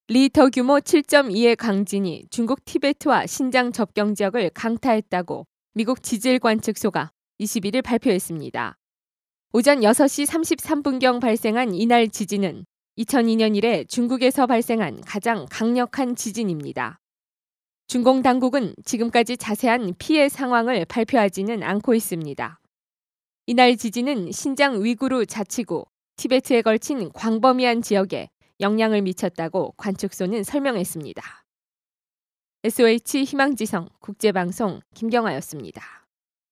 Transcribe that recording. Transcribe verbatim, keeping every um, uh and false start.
리터 규모 칠 점 이의 강진이 중국 티베트와 신장 접경 지역을 강타했다고 미국 지질관측소가 이십일 일 발표했습니다. 오전 여섯 시 삼십삼 분경 발생한 이날 지진은 이천이 년 이래 중국에서 발생한 가장 강력한 지진입니다. 중공 당국은 지금까지 자세한 피해 상황을 발표하지는 않고 있습니다. 이날 지진은 신장 위구르 자치구 티베트에 걸친 광범위한 지역에 영향을 미쳤다고 관측소는 설명했습니다. 에스오에이치 희망지성 국제방송 김경아였습니다.